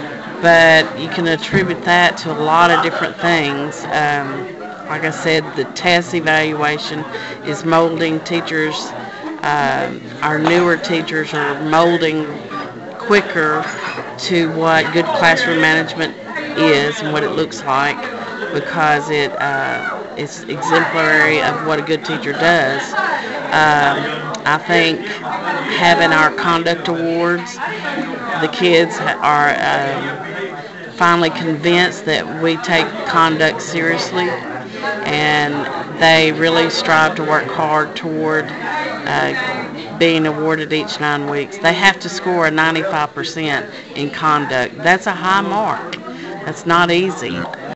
but you can attribute that to a lot of different things. Like I said, the test evaluation is molding teachers. Our newer teachers are molding quicker to what good classroom management is and what it looks like, because it's exemplary of what a good teacher does. I think having our conduct awards, the kids are finally convinced that we take conduct seriously, and they really strive to work hard toward being awarded each 9 weeks. They have to score a 95% in conduct. That's a high mark. That's not easy.